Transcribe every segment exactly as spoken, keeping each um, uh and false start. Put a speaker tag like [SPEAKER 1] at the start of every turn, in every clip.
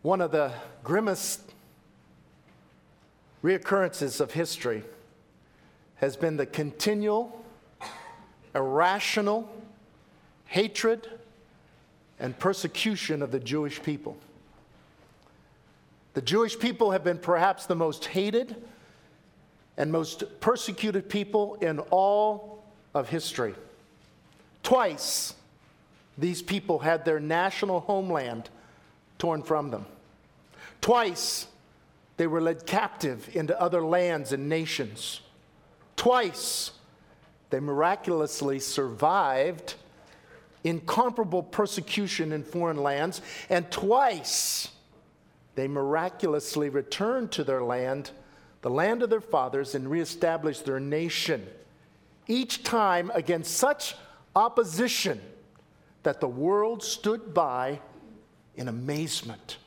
[SPEAKER 1] One of the grimmest reoccurrences of history has been the continual, irrational hatred and persecution of the Jewish people. The Jewish people have been perhaps the most hated and most persecuted people in all of history. Twice, these people had their national homeland torn from them. Twice, they were led captive into other lands and nations. Twice, they miraculously survived incomparable persecution in foreign lands. And twice, they miraculously returned to their land, the land of their fathers, and reestablished their nation. Each time against such opposition that the world stood by in amazement.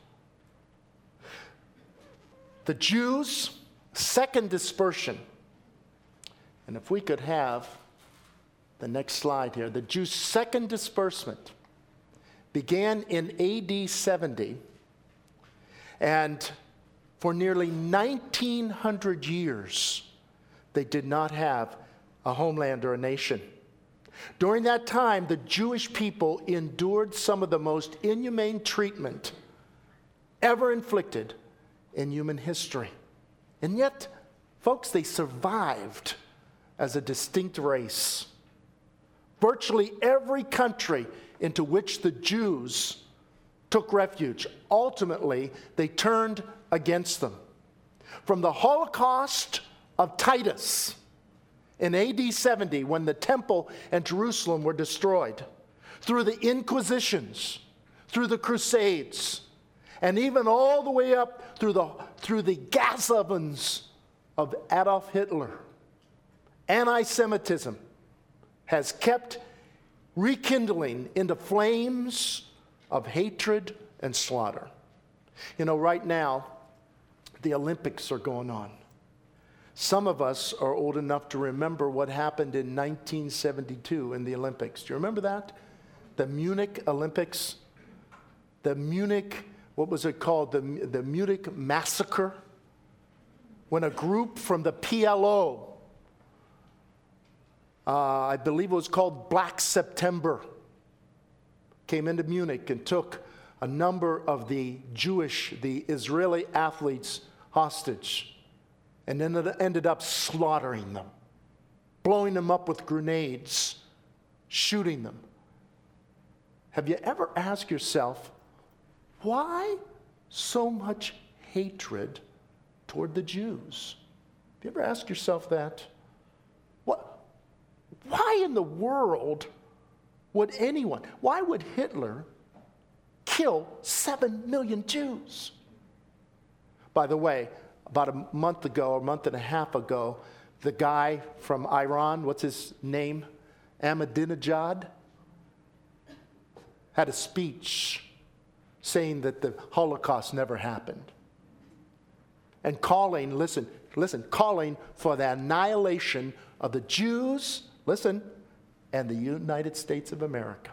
[SPEAKER 1] The Jews' second dispersion, and if we could have the next slide here, the Jews' second disbursement began in A D seventy, and for nearly nineteen hundred years, they did not have a homeland or a nation. During that time, the Jewish people endured some of the most inhumane treatment ever inflicted in human history. And yet, folks, they survived as a distinct race. Virtually every country into which the Jews took refuge, ultimately, they turned against them. From the Holocaust of Titus in A D seventy, when the temple and Jerusalem were destroyed, through the Inquisitions, through the Crusades, and even all the way up through the, through the gas ovens of Adolf Hitler, anti-Semitism has kept rekindling into flames of hatred and slaughter. You know, right now, the Olympics are going on. Some of us are old enough to remember what happened in nineteen seventy-two in the Olympics. Do you remember that? The Munich Olympics, the Munich, what was it called? The, the Munich Massacre, when a group from the P L O, uh, I believe it was called Black September, came into Munich and took a number of the Jewish, the Israeli athletes hostage, and then it ended up slaughtering them, blowing them up with grenades, shooting them. Have you ever asked yourself, why so much hatred toward the Jews? Have you ever asked yourself that? What? Why in the world would anyone, why would Hitler kill seven million Jews? By the way, about a month ago, a month and a half ago, the guy from Iran, what's his name? Ahmadinejad, had a speech saying that the Holocaust never happened. And calling, listen, listen, calling for the annihilation of the Jews, listen, and the United States of America.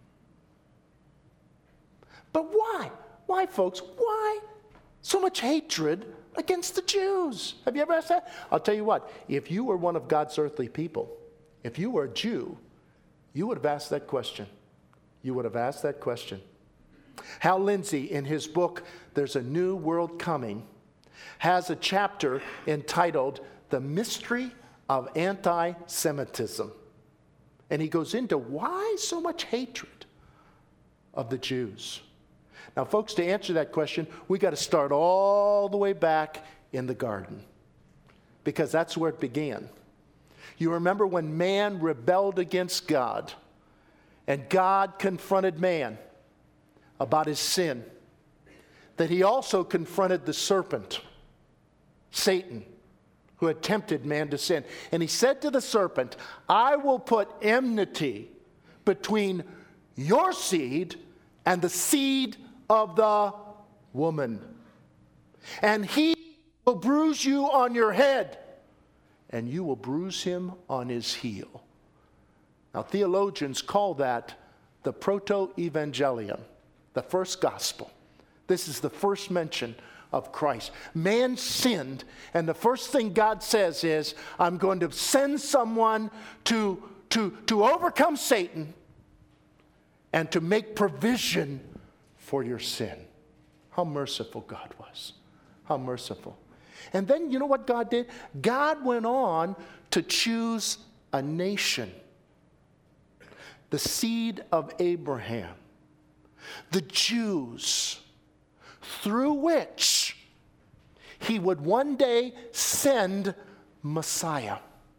[SPEAKER 1] But why? Why, folks? Why so much hatred against the Jews? Have you ever asked that? I'll tell you what, if you were one of God's earthly people, if you were a Jew, you would have asked that question. You would have asked that question. Hal Lindsey, in his book, There's a New World Coming, has a chapter entitled The Mystery of Anti-Semitism. And he goes into why so much hatred of the Jews. Now, folks, to answer that question, we got to start all the way back in the garden, because that's where it began. You remember when man rebelled against God, and God confronted man about his sin, that he also confronted the serpent, Satan, who had tempted man to sin. And he said to the serpent, I will put enmity between your seed and the seed of the woman. And he will bruise you on your head, and you will bruise him on his heel. Now, theologians call that the proto-evangelium, the first gospel, This is the first mention of Christ. Man sinned, and the first thing God says is, I'm going to send someone to, to, to overcome Satan and to make provision for your sin. How merciful God was. How merciful. And then you know what God did? God went on to choose a nation. The seed of Abraham. The Jews, through which he would one day send Messiah.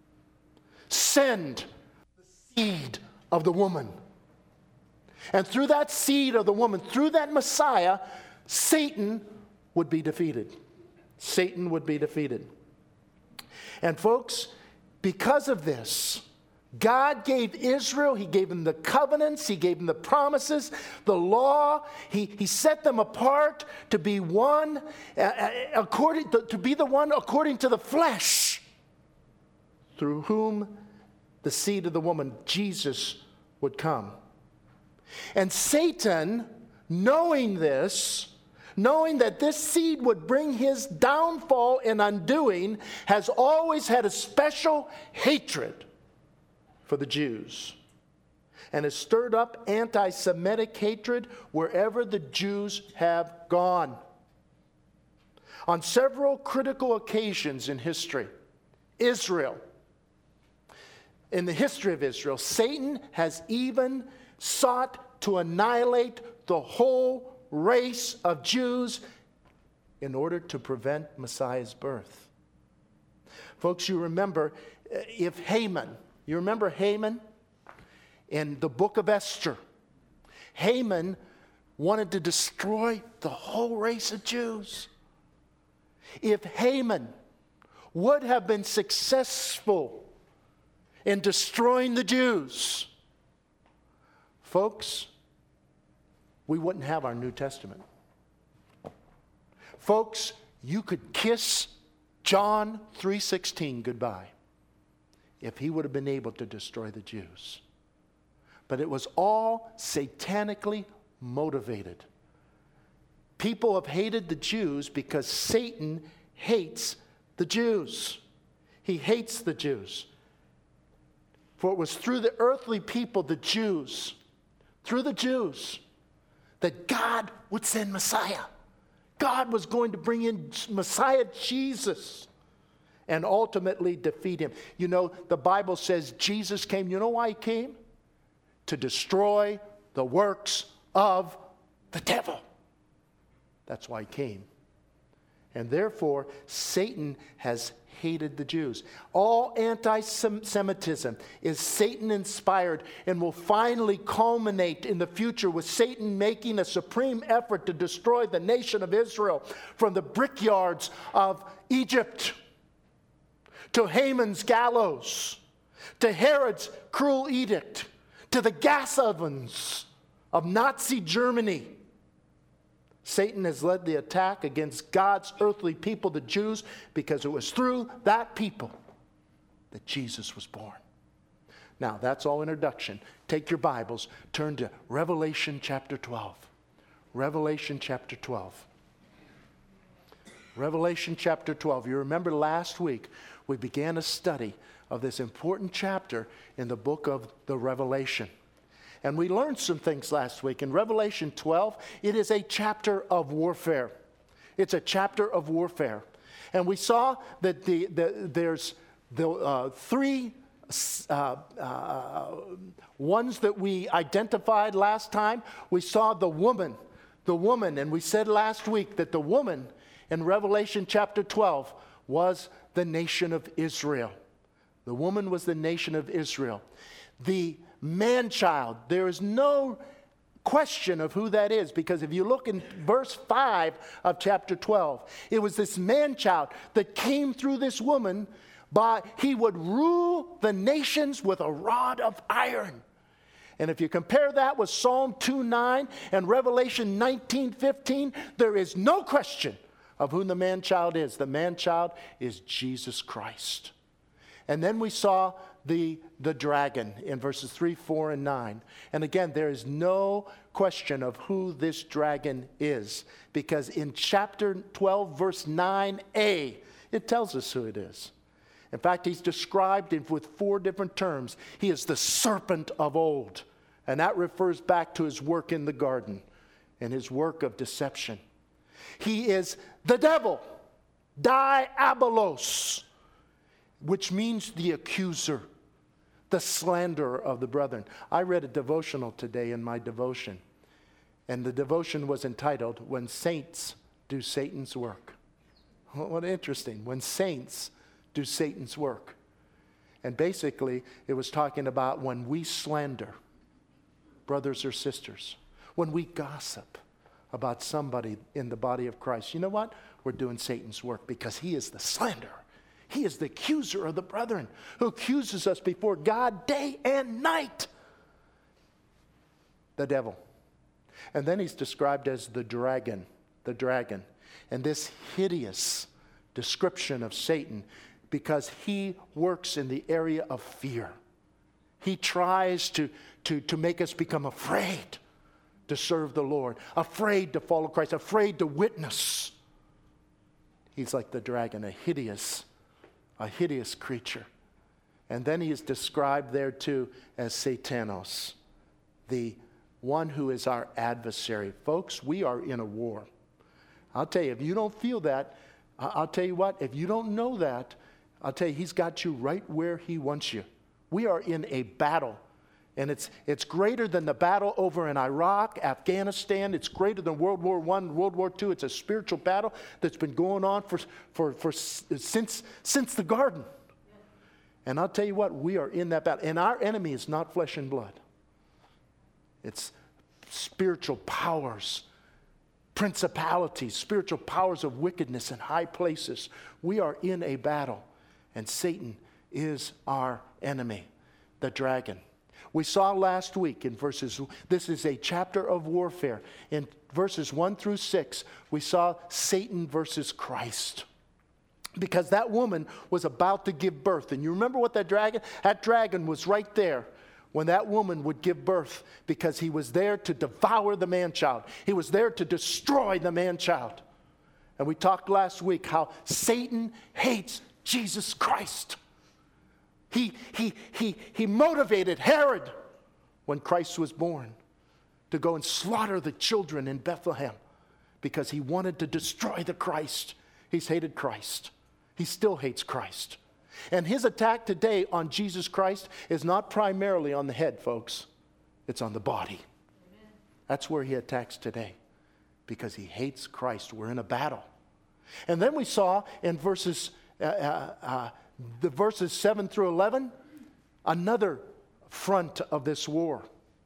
[SPEAKER 1] Send the seed of the woman. And through that seed of the woman, through that Messiah, Satan would be defeated. Satan would be defeated. And folks, because of this, God gave Israel, he gave them the covenants, he gave them the promises, the law. He, he set them apart to be one, uh, according to, to be the one according to the flesh, through whom the seed of the woman, Jesus, would come. And Satan, knowing this, knowing that this seed would bring his downfall and undoing, has always had a special hatred for the Jews, and has stirred up anti-Semitic hatred wherever the Jews have gone. On several critical occasions in history, Israel, in the history of Israel, Satan has even sought to annihilate the whole race of Jews in order to prevent Messiah's birth. Folks, you remember if Haman, you remember Haman in the book of Esther? Haman wanted to destroy the whole race of Jews. If Haman would have been successful in destroying the Jews, folks, we wouldn't have our New Testament. Folks, you could kiss John three sixteen goodbye if he would have been able to destroy the Jews. But it was all satanically motivated. People have hated the Jews because Satan hates the Jews. He hates the Jews. For it was through the earthly people, the Jews, through the Jews, that God would send Messiah. God was going to bring in Messiah Jesus and ultimately defeat him. You know, the Bible says Jesus came. You know why he came? To destroy the works of the devil. That's why he came. And therefore, Satan has hated the Jews. All anti-Semitism is Satan-inspired and will finally culminate in the future with Satan making a supreme effort to destroy the nation of Israel from the brickyards of Egypt to Haman's gallows, to Herod's cruel edict, to the gas ovens of Nazi Germany. Satan has led the attack against God's earthly people, the Jews, because it was through that people that Jesus was born. Now, that's all introduction. Take your Bibles, turn to Revelation chapter twelve. Revelation chapter twelve. Revelation chapter twelve. You remember last week we began a study of this important chapter in the book of the Revelation. And we learned some things last week. In Revelation twelve, it is a chapter of warfare. It's a chapter of warfare. And we saw that the, the, there's the uh, three uh, uh, ones that we identified last time. We saw the woman, the woman, and we said last week that the woman in Revelation chapter twelve was the nation of Israel. The woman was the nation of Israel. The man-child, there is no question of who that is, because if you look in verse five of chapter twelve, it was this man-child that came through this woman, by he would rule the nations with a rod of iron. And if you compare that with Psalm two nine and Revelation nineteen fifteen, there is no question of who the man-child is. The man-child is Jesus Christ. And then we saw the, the dragon in verses three, four, and nine. And again, there is no question of who this dragon is, because in chapter twelve, verse nine a, it tells us who it is. In fact, he's described in, with four different terms. He is the serpent of old, and that refers back to his work in the garden and his work of deception. He is the devil, diabolos, which means the accuser, the slanderer of the brethren. I read a devotional today in my devotion, and the devotion was entitled, When Saints Do Satan's Work. What interesting. When saints do Satan's work. And basically, it was talking about when we slander brothers or sisters, when we gossip about somebody in the body of Christ. You know what? We're doing Satan's work, because he is the slanderer. He is the accuser of the brethren, who accuses us before God day and night. The devil. And then he's described as the dragon. The dragon. And this hideous description of Satan, because he works in the area of fear. He tries to, to, to make us become afraid to serve the Lord, afraid to follow Christ, afraid to witness. He's like the dragon, a hideous A hideous creature. And then he is described there too as Satanos, the one who is our adversary. Folks, we are in a war. I'll tell you, if you don't feel that, I'll tell you what, if you don't know that, I'll tell you, he's got you right where he wants you. We are in a battle. And it's it's greater than the battle over in Iraq, Afghanistan. It's greater than World War One, World War Two. It's a spiritual battle that's been going on for, for, for since, since the garden. And I'll tell you what, we are in that battle. And our enemy is not flesh and blood. It's spiritual powers, principalities, spiritual powers of wickedness in high places. We are in a battle. And Satan is our enemy, the dragon. We saw last week in verses, this is a chapter of warfare. In verses one through six, we saw Satan versus Christ. Because that woman was about to give birth. And you remember what that dragon, that dragon was right there when that woman would give birth, because he was there to devour the man-child. He was there to destroy the man-child. And we talked last week how Satan hates Jesus Christ. He, he, he, he motivated Herod when Christ was born to go and slaughter the children in Bethlehem because he wanted to destroy the Christ. He's hated Christ. He still hates Christ. And his attack today on Jesus Christ is not primarily on the head, folks. It's on the body. Amen. That's where he attacks today, because he hates Christ. We're in a battle. And then we saw in verses uh, uh, uh, the verses seven through eleven, another front of this war.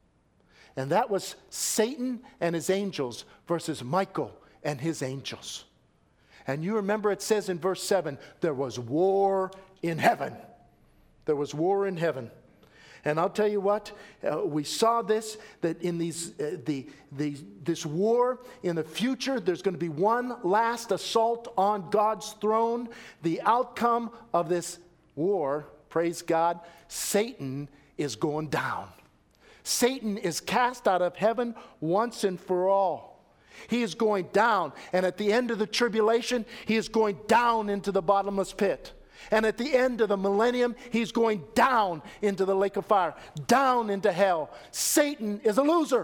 [SPEAKER 1] And that was Satan and his angels versus Michael and his angels. And you remember it says in verse seven, there was war in heaven. There was war in heaven. And I'll tell you what, uh, we saw this, that in these, uh, the, the, this war in the future, there's going to be one last assault on God's throne. The outcome of this war, praise God, Satan is going down. Satan is cast out of heaven once and for all. He is going down, and at the end of the tribulation, he is going down into the bottomless pit. And at the end of the millennium, he's going down into the lake of fire, down into hell. Satan is a loser.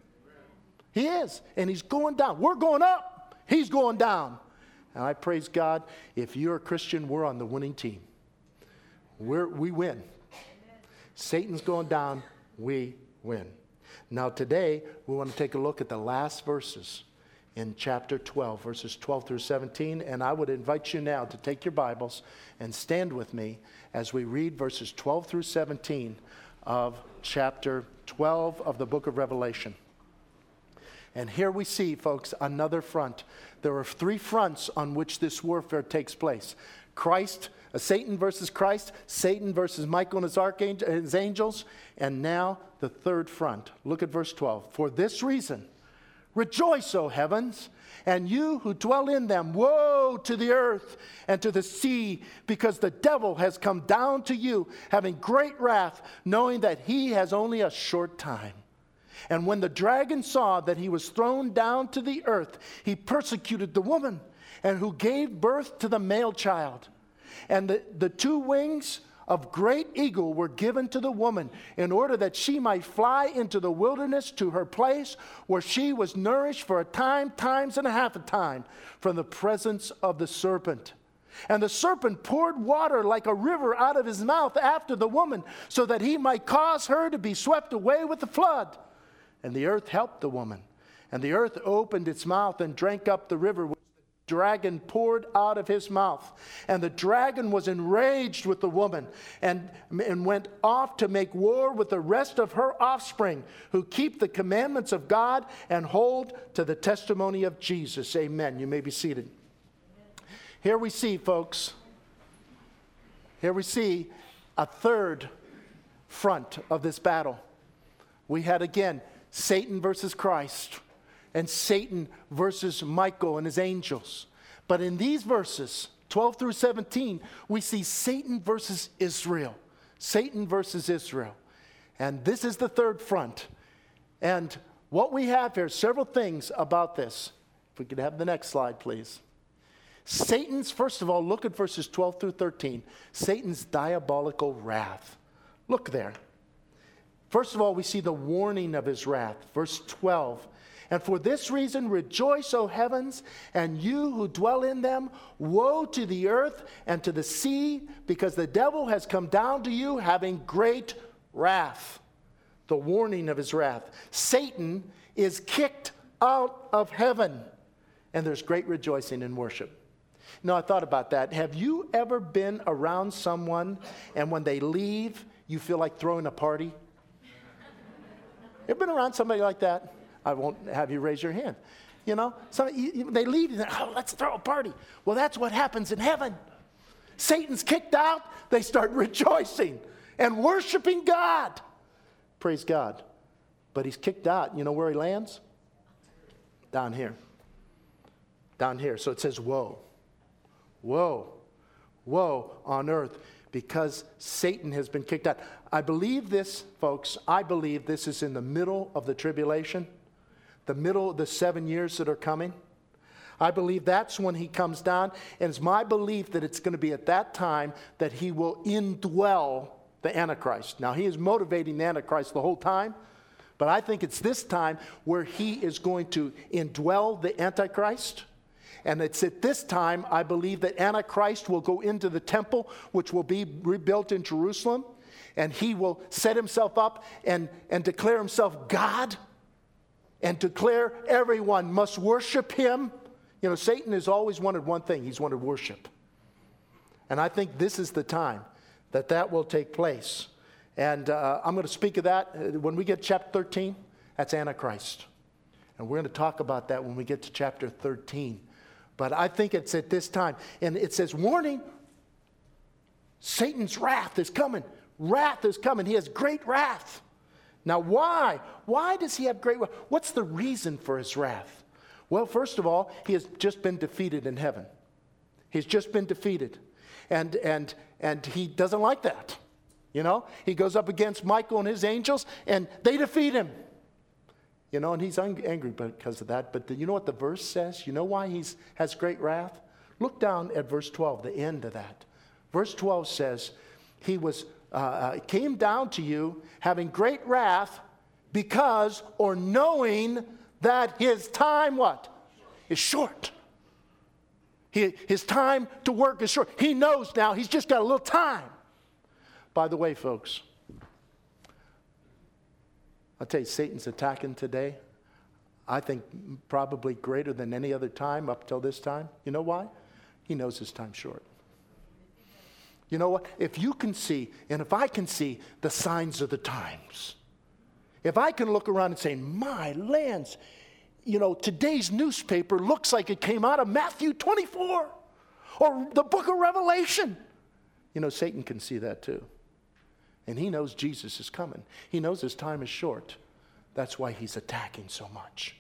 [SPEAKER 1] He is. And he's going down. We're going up. He's going down. And I praise God, if you're a Christian, we're on the winning team. We're, we win. Satan's going down. We win. Now today, we want to take a look at the last verses in chapter twelve, verses twelve through seventeen. And I would invite you now to take your Bibles and stand with me as we read verses twelve through seventeen of chapter twelve of the book of Revelation. And here we see, folks, another front. There are three fronts on which this warfare takes place. Christ, uh, Satan versus Christ, Satan versus Michael and his archangel, his angels, and now the third front. Look at verse twelve. For this reason, Rejoice, O heavens, and you who dwell in them. Woe to the earth and to the sea, because the devil has come down to you, having great wrath, knowing that he has only a short time. And when the dragon saw that he was thrown down to the earth, he persecuted the woman, and who gave birth to the male child. And the, the two wings of great eagle were given to the woman, in order that she might fly into the wilderness to her place, where she was nourished for a time, times and a half a time, from the presence of the serpent. And the serpent poured water like a river out of his mouth after the woman, so that he might cause her to be swept away with the flood. And the earth helped the woman. And the earth opened its mouth and drank up the river which the dragon poured out of his mouth. And the dragon was enraged with the woman, and, and went off to make war with the rest of her offspring, who keep the commandments of God and hold to the testimony of Jesus. Amen. You may be seated. Here we see, folks, here we see a third front of this battle. We had, again, Satan versus Christ, and Satan versus Michael and his angels. But in these verses, twelve through seventeen, we see Satan versus Israel. Satan versus Israel. And this is the third front. And what we have here, several things about this. If we could have the next slide, please. Satan's, first of all, look at verses twelve through thirteen. Satan's diabolical wrath. Look there. First of all, we see the warning of his wrath. Verse twelve. And for this reason, rejoice, O heavens, and you who dwell in them. Woe to the earth and to the sea, because the devil has come down to you, having great wrath. The warning of his wrath. Satan is kicked out of heaven, and there's great rejoicing in worship. No, I thought about that. Have you ever been around someone, and when they leave, you feel like throwing a party? Ever been around somebody like that? I won't have you raise your hand. You know, some, you, you, they leave, and oh, let's throw a party. Well, that's what happens in heaven. Satan's kicked out. They start rejoicing and worshiping God. Praise God. But he's kicked out. You know where he lands? Down here. Down here. So it says, woe. Woe. Woe on earth, because Satan has been kicked out. I believe this, folks, I believe this is in the middle of the tribulation, the middle of the seven years that are coming. I believe that's when he comes down, and it's my belief that it's going to be at that time that he will indwell the Antichrist. Now, he is motivating the Antichrist the whole time, but I think it's this time where he is going to indwell the Antichrist. And it's at this time, I believe, that Antichrist will go into the temple, which will be rebuilt in Jerusalem, and he will set himself up and, and declare himself God, and declare everyone must worship him. You know, Satan has always wanted one thing. He's wanted worship. And I think this is the time that that will take place. And uh, I'm going to speak of that when we get to chapter thirteen. That's Antichrist. And we're going to talk about that when we get to chapter thirteen. But I think it's at this time. And it says, warning, Satan's wrath is coming. Wrath is coming. He has great wrath. Now, why? Why does he have great wrath? What's the reason for his wrath? Well, first of all, he has just been defeated in heaven. He's just been defeated. And, and, and he doesn't like that. You know, he goes up against Michael and his angels, and they defeat him. You know, and he's un- angry because of that. But the, you know what the verse says? You know why he has great wrath? Look down at verse twelve, the end of that. Verse twelve says, he was uh, came down to you having great wrath because, or knowing that his time, what? Is short. He, his time to work is short. He knows now he's just got a little time. By the way, folks, I'll tell you, Satan's attacking today, I think probably greater than any other time up till this time. You know why? He knows his time's short. You know what? If you can see, and if I can see the signs of the times, if I can look around and say, my lands, you know, today's newspaper looks like it came out of Matthew twenty-four or the book of Revelation. You know, Satan can see that too. And he knows Jesus is coming. He knows his time is short. That's why he's attacking so much.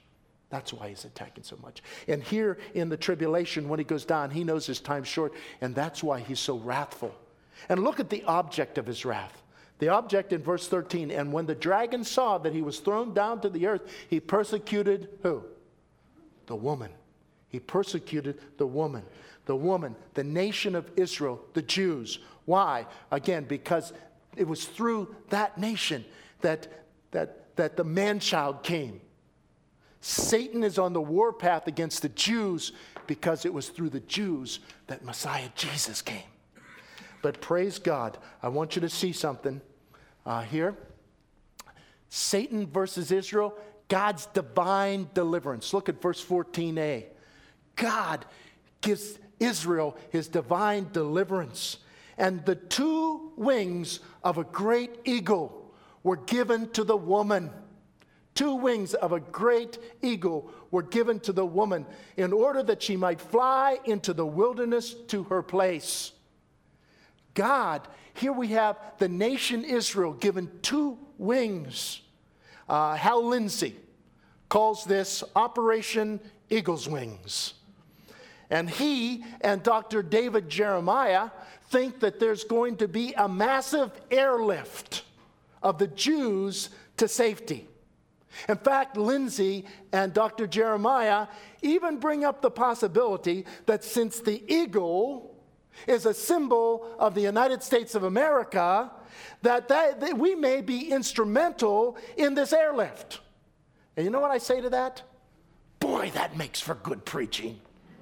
[SPEAKER 1] That's why he's attacking so much. And here in the tribulation, when he goes down, he knows his time's short, and that's why he's so wrathful. And look at the object of his wrath. The object in verse thirteen, and when the dragon saw that he was thrown down to the earth, he persecuted who? The woman. He persecuted the woman. The woman, the nation of Israel, the Jews. Why? Again, because it was through that nation that, that, that the man-child came. Satan is on the warpath against the Jews because it was through the Jews that Messiah Jesus came. But praise God, I want you to see something uh, here. Satan versus Israel, God's divine deliverance. Look at verse fourteen a. God gives Israel his divine deliverance. And the two wings of a great eagle were given to the woman. Two wings of a great eagle were given to the woman in order that she might fly into the wilderness to her place. God, here we have the nation Israel given two wings. Uh, Hal Lindsey calls this Operation Eagle's Wings. And he and Doctor David Jeremiah think that there's going to be a massive airlift of the Jews to safety. In fact, Lindsay and Doctor Jeremiah even bring up the possibility that since the eagle is a symbol of the United States of America, that, that, that we may be instrumental in this airlift. And you know what I say to that? Boy, that makes for good preaching.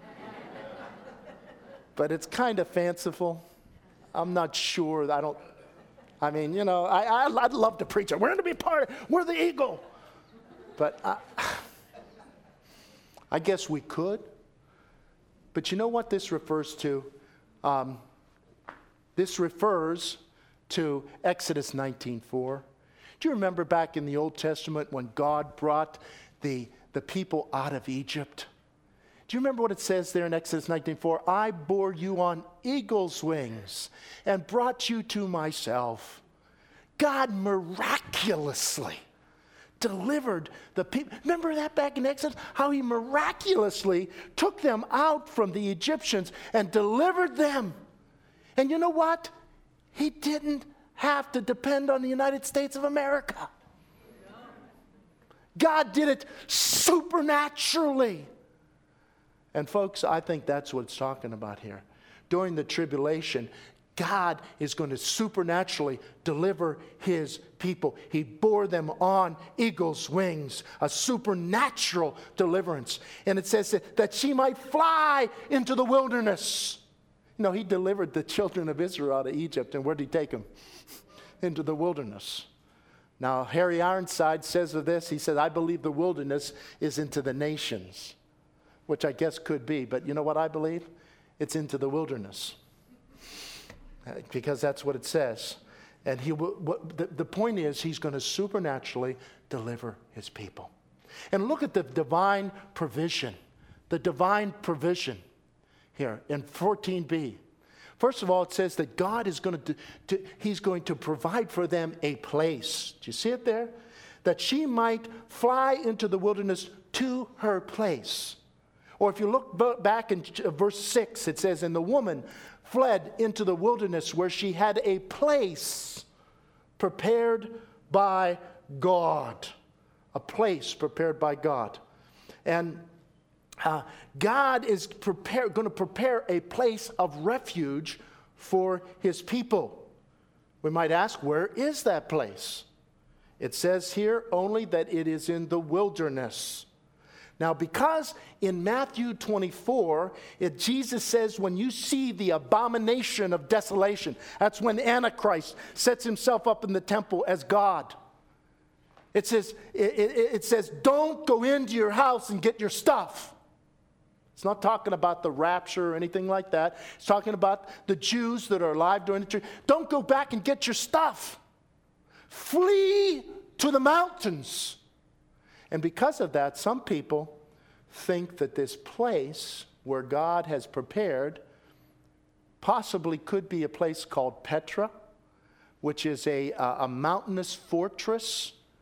[SPEAKER 1] But it's kind of fanciful. I'm not sure. I don't, I mean, you know, I, I, I'd love to preach it. We're going to be part of, we're the eagle. But I, I guess we could. But you know what this refers to? Um, this refers to Exodus nineteen four. Do you remember back in the Old Testament when God brought the, the people out of Egypt? Do you remember what it says there in Exodus nineteen four? I bore you on eagle's wings and brought you to myself. God miraculously delivered the people. Remember that back in Exodus? How he miraculously took them out from the Egyptians and delivered them. And you know what? He didn't have to depend on the United States of America. God did it supernaturally. And folks, I think that's what it's talking about here. During the tribulation, God is going to supernaturally deliver his people. He bore them on eagle's wings, a supernatural deliverance. And it says that, that she might fly into the wilderness. You know, he delivered the children of Israel out of Egypt. And where did he take them? Into the wilderness. Now, Harry Ironside says of this, he says, I believe the wilderness is into the nations, which I guess could be. But you know what I believe? It's into the wilderness. Because that's what it says. And he will, what, the, the point is, he's going to supernaturally deliver his people. And look at the divine provision. The divine provision here in fourteen b. First of all, it says that God is going to, to, he's going to provide for them a place. Do you see it there? That she might fly into the wilderness to her place. Or if you look back in verse six, it says, and the woman fled into the wilderness where she had a place prepared by God. A place prepared by God. And uh, God is prepare, going to prepare a place of refuge for his people. We might ask, where is that place? It says here only that it is in the wilderness. Now, because in Matthew twenty-four, it, Jesus says, when you see the abomination of desolation, that's when Antichrist sets himself up in the temple as God. It says, it, it, it says, don't go into your house and get your stuff. It's not talking about the rapture or anything like that. It's talking about the Jews that are alive during the tribulation. Don't go back and get your stuff. Flee to the mountains. And because of that, some people think that this place where God has prepared possibly could be a place called Petra, which is a, a, a mountainous fortress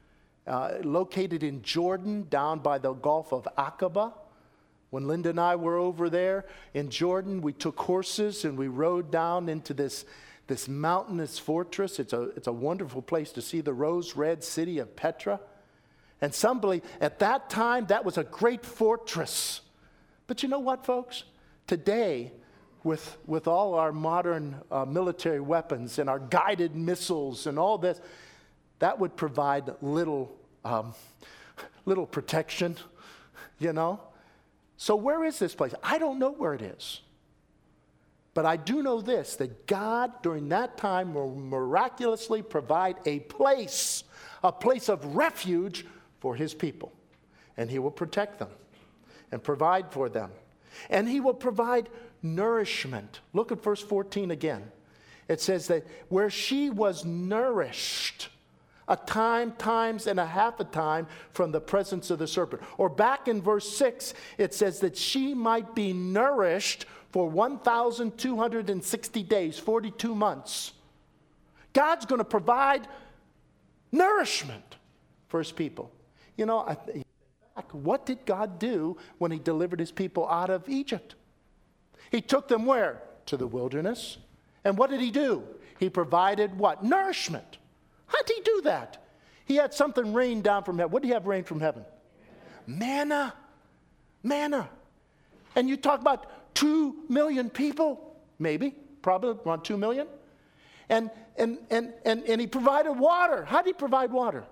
[SPEAKER 1] uh, located in Jordan, down by the Gulf of Aqaba. When Linda and I were over there in Jordan, we took horses and we rode down into this, this mountainous fortress. It's a, it's a wonderful place to see the rose-red city of Petra. And some believe at that time that was a great fortress. But you know what, folks? Today, with, with all our modern uh, military weapons and our guided missiles and all this, that would provide little, um, little protection, you know? So where is this place? I don't know where it is. But I do know this, that God during that time will miraculously provide a place, a place of refuge for his people. And he will protect them and provide for them. And he will provide nourishment. Look at verse fourteen again. It says that where she was nourished, a time, times, and a half a time from the presence of the serpent. Or back in verse six, it says that she might be nourished for one thousand two hundred sixty days, forty-two months. God's going to provide nourishment for his people. You know, I th- what did God do when he delivered his people out of Egypt? He took them where? To the wilderness. And what did he do? He provided what? Nourishment. How did he do that? He had something rain down from heaven. What did he have rain from heaven? Manna. Manna. And you talk about two million people, maybe, probably around two million. And, and, and, and, and he provided water. How did he provide water?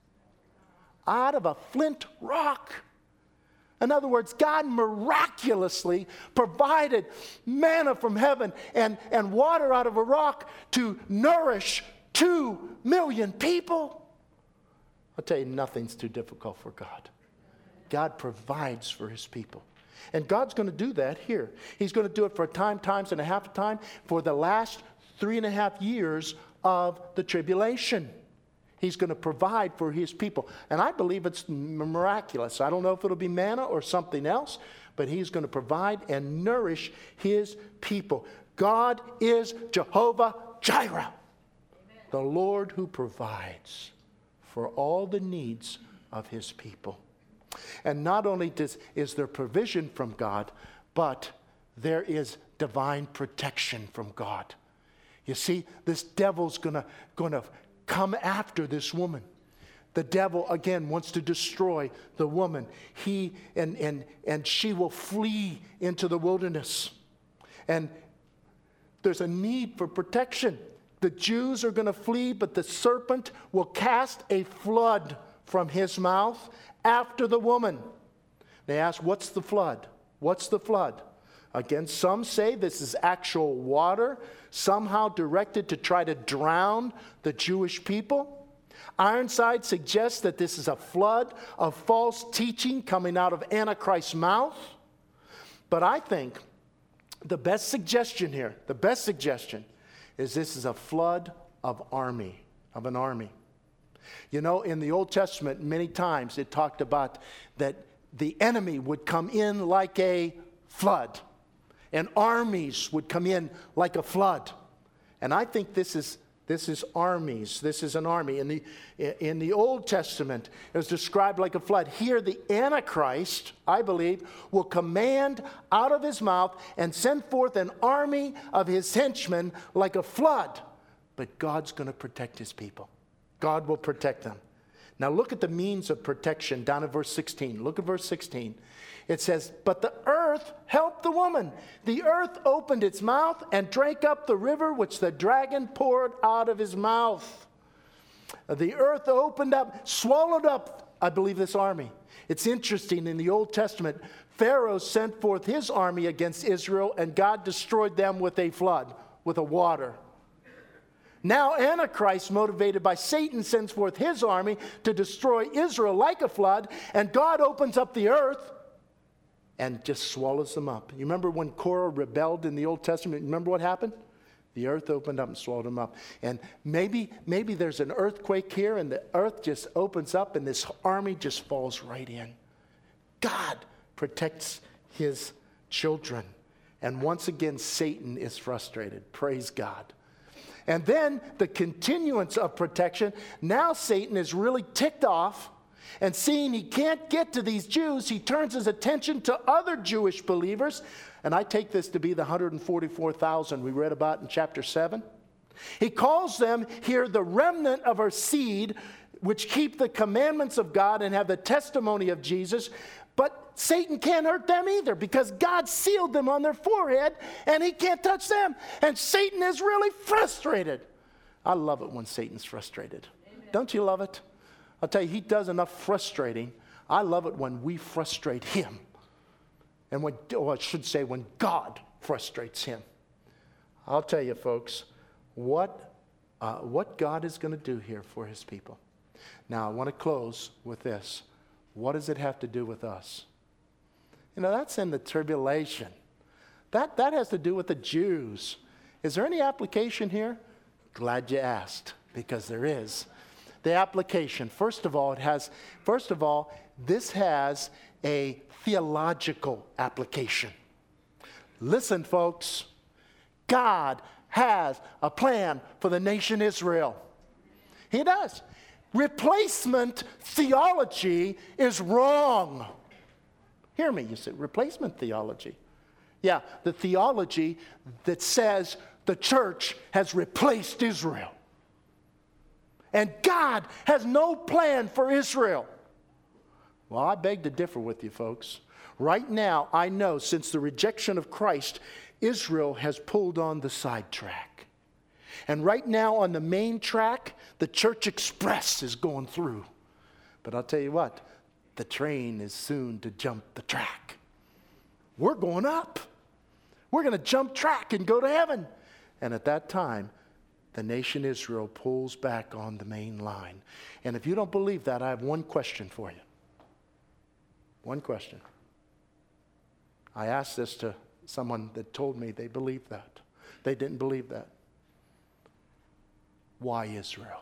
[SPEAKER 1] Out of a flint rock. In other words, God miraculously provided manna from heaven and, and water out of a rock to nourish two million people. I'll tell you, nothing's too difficult for God. God provides for his people. And God's going to do that here. He's going to do it for a time, times, and a half a time for the last three and a half years of the tribulation. He's going to provide for his people. And I believe it's miraculous. I don't know if it'll be manna or something else, but he's going to provide and nourish his people. God is Jehovah Jireh. The Lord who provides for all the needs of his people. And not only does, is there provision from God, but there is divine protection from God. You see, this devil's gonna, gonna come after this woman. The devil, again, wants to destroy the woman. He and, and, and she will flee into the wilderness. And there's a need for protection. The Jews are going to flee, but the serpent will cast a flood from his mouth after the woman. They ask, what's the flood? What's the flood? Again, some say this is actual water, somehow directed to try to drown the Jewish people. Ironside suggests that this is a flood of false teaching coming out of Antichrist's mouth. But I think the best suggestion here, the best suggestion, is this is a flood of army, of an army. You know, in the Old Testament, many times it talked about that the enemy would come in like a flood, and armies would come in like a flood. And I think this is this is armies. This is an army. In the in the Old Testament, it was described like a flood. Here, the Antichrist, I believe, will command out of his mouth and send forth an army of his henchmen like a flood. But God's going to protect his people. God will protect them. Now look at the means of protection down at verse sixteen. Look at verse sixteen. It says, but the earth helped the woman. The earth opened its mouth and drank up the river which the dragon poured out of his mouth. The earth opened up, swallowed up, I believe, this army. It's interesting, in the Old Testament, Pharaoh sent forth his army against Israel, and God destroyed them with a flood, with a water. Now Antichrist, motivated by Satan, sends forth his army to destroy Israel like a flood, and God opens up the earth and just swallows them up. You remember when Korah rebelled in the Old Testament? Remember what happened? The earth opened up and swallowed them up. And maybe, maybe there's an earthquake here, and the earth just opens up, and this army just falls right in. God protects his children. And once again, Satan is frustrated. Praise God. And then the continuance of protection. Now Satan is really ticked off, and seeing he can't get to these Jews, he turns his attention to other Jewish believers. And I take this to be the one hundred forty-four thousand we read about in chapter seven. He calls them here the remnant of our seed, which keep the commandments of God and have the testimony of Jesus. But Satan can't hurt them either, because God sealed them on their forehead and he can't touch them. And Satan is really frustrated. I love it when Satan's frustrated. Amen. Don't you love it? I'll tell you, he does enough frustrating. I love it when we frustrate him. And when, or I should say, when God frustrates him. I'll tell you, folks, what, uh, what God is going to do here for his people. Now, I want to close with this. What does it have to do with us? You know, that's in the tribulation. That, that has to do with the Jews. Is there any application here? Glad you asked, because there is. The application, first of all, it has, first of all, this has a theological application. Listen, folks, God has a plan for the nation Israel. He does. Replacement theology is wrong. Hear me, you said replacement theology. Yeah, the theology that says the church has replaced Israel. And God has no plan for Israel. Well, I beg to differ with you, folks. Right now, I know since the rejection of Christ, Israel has pulled on the sidetrack. And right now on the main track, the Church Express is going through. But I'll tell you what, the train is soon to jump the track. We're going up. We're going to jump track and go to heaven. And at that time, the nation Israel pulls back on the main line. And if you don't believe that, I have one question for you. One question. I asked this to someone that told me they believed that. They didn't believe that. Why Israel?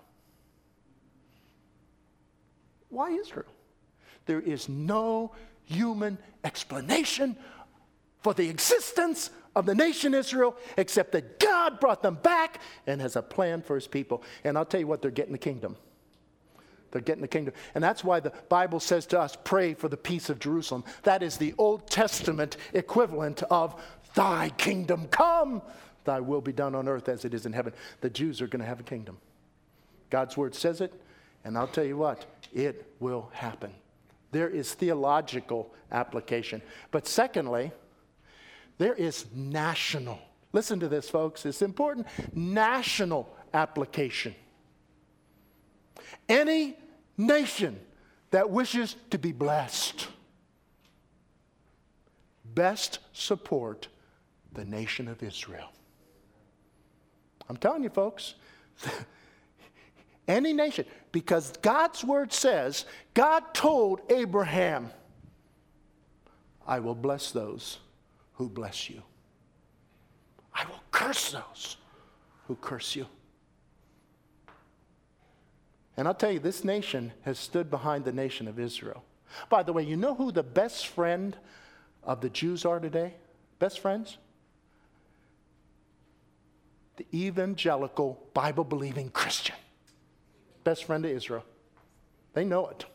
[SPEAKER 1] Why Israel? There is no human explanation for the existence of the nation Israel except that God brought them back and has a plan for his people. And I'll tell you what, they're getting the kingdom. They're getting the kingdom. And that's why the Bible says to us, pray for the peace of Jerusalem. That is the Old Testament equivalent of thy kingdom come. Thy will be done on earth as it is in heaven. The Jews are going to have a kingdom. God's word says it, and I'll tell you what, it will happen. There is theological application. But secondly, there is national. Listen to this, folks. It's important. National application. Any nation that wishes to be blessed best support the nation of Israel. I'm telling you, folks, any nation, because God's word says, God told Abraham, I will bless those who bless you. I will curse those who curse you. And I'll tell you, this nation has stood behind the nation of Israel. By the way, you know who the best friend of the Jews are today? Best friends? The evangelical, Bible-believing Christian. Best friend of Israel. They know it.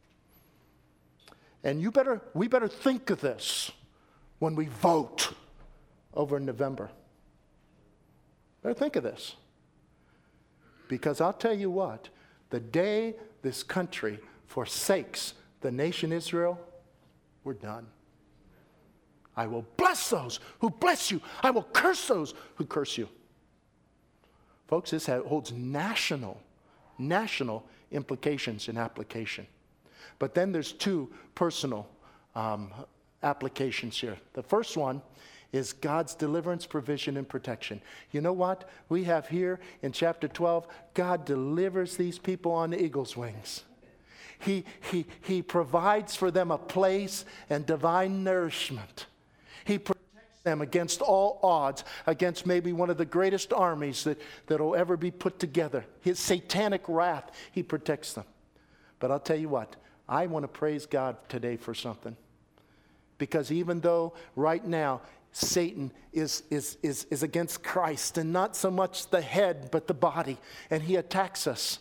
[SPEAKER 1] And you better, we better think of this when we vote over in November. Better think of this. Because I'll tell you what, the day this country forsakes the nation Israel, we're done. I will bless those who bless you. I will curse those who curse you. Folks, this holds national, national implications and application. But then there's two personal um, applications here. The first one is God's deliverance, provision, and protection. You know what? We have here in chapter twelve, God delivers these people on eagle's wings. He, he, he provides for them a place and divine nourishment. He protects them against all odds, against maybe one of the greatest armies that, that will ever be put together. His satanic wrath, he protects them. But I'll tell you what, I want to praise God today for something. Because even though right now Satan is, is, is, is against Christ, and not so much the head, but the body, and he attacks us.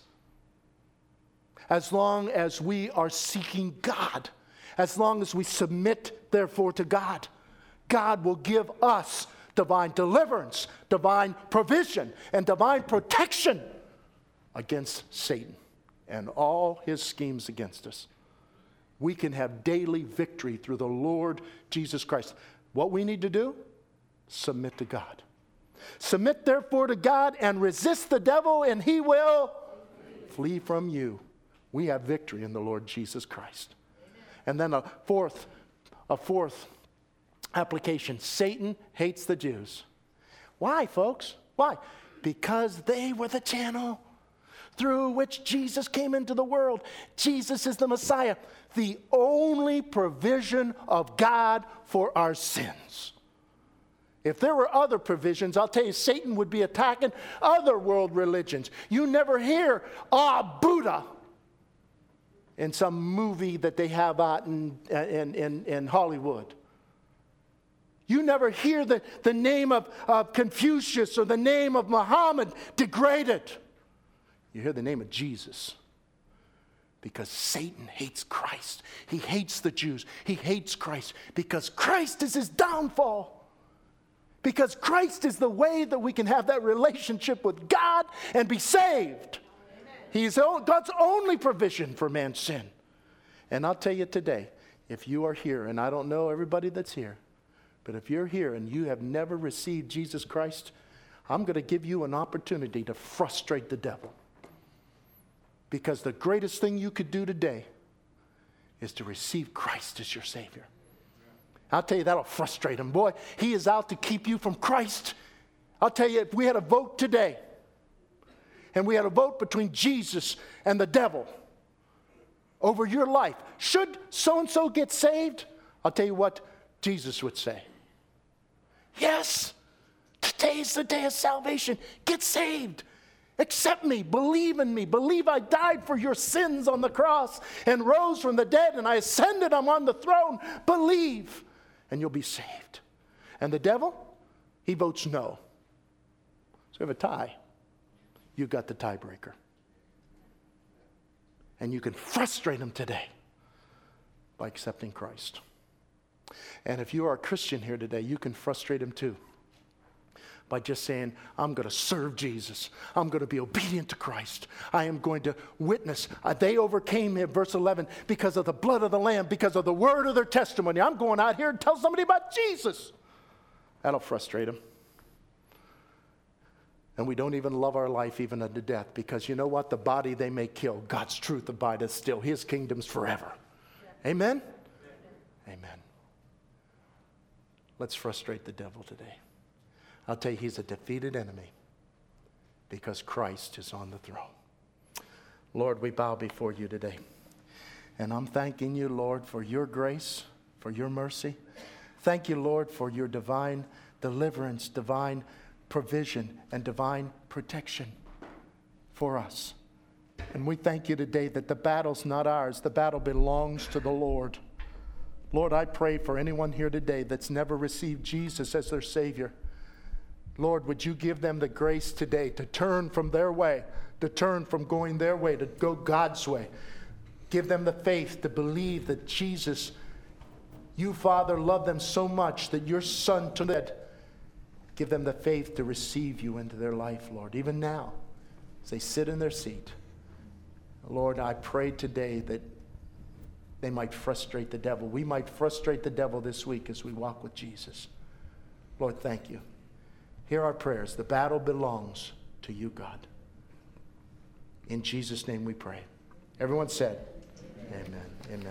[SPEAKER 1] As long as we are seeking God, as long as we submit, therefore, to God, God will give us divine deliverance, divine provision, and divine protection against Satan and all his schemes against us. We can have daily victory through the Lord Jesus Christ. What we need to do? Submit to God. Submit therefore to God and resist the devil, and he will flee from you. We have victory in the Lord Jesus Christ. And then a fourth, a fourth application. Satan hates the Jews. Why, folks? Why? Because they were the channel through which Jesus came into the world. Jesus is the Messiah, the only provision of God for our sins. If there were other provisions, I'll tell you, Satan would be attacking other world religions. You never hear, ah, Buddha, in some movie that they have out in, in, in, in Hollywood. You never hear the, the name of, of Confucius or the name of Muhammad degraded. You hear the name of Jesus. Because Satan hates Christ. He hates the Jews. He hates Christ because Christ is his downfall. Because Christ is the way that we can have that relationship with God and be saved. He's God's only provision for man's sin. And I'll tell you today, if you are here, and I don't know everybody that's here, but if you're here and you have never received Jesus Christ, I'm going to give you an opportunity to frustrate the devil. Because the greatest thing you could do today is to receive Christ as your Savior. I'll tell you, that'll frustrate him. Boy, he is out to keep you from Christ. I'll tell you, if we had a vote today, and we had a vote between Jesus and the devil over your life, should so-and-so get saved? I'll tell you what Jesus would say. Yes, today is the day of salvation. Get saved. Accept me, believe in me, believe I died for your sins on the cross and rose from the dead and I ascended, I'm on the throne. Believe and you'll be saved. And the devil, he votes no. So we have a tie. You've got the tiebreaker. And you can frustrate him today by accepting Christ. And if you are a Christian here today, you can frustrate him too. By just saying, I'm going to serve Jesus. I'm going to be obedient to Christ. I am going to witness. Uh, they overcame him, verse eleven, because of the blood of the Lamb, because of the word of their testimony. I'm going out here and tell somebody about Jesus. That'll frustrate him. And we don't even love our life even unto death, because you know what? The body they may kill, God's truth abideth still. His kingdom's forever. Yeah. Amen? Amen? Amen. Let's frustrate the devil today. I'll tell you, he's a defeated enemy because Christ is on the throne. Lord, we bow before you today. And I'm thanking you, Lord, for your grace, for your mercy. Thank you, Lord, for your divine deliverance, divine provision, and divine protection for us. And we thank you today that the battle's not ours. The battle belongs to the Lord. Lord, I pray for anyone here today that's never received Jesus as their Savior. Lord, would you give them the grace today to turn from their way, to turn from going their way, to go God's way. Give them the faith to believe that Jesus, you, Father, love them so much that your Son took it. Give them the faith to receive you into their life, Lord, even now, as they sit in their seat. Lord, I pray today that they might frustrate the devil. We might frustrate the devil this week as we walk with Jesus. Lord, thank you. Hear our prayers. The battle belongs to you, God. In Jesus' name we pray. Everyone said, amen. Amen. Amen.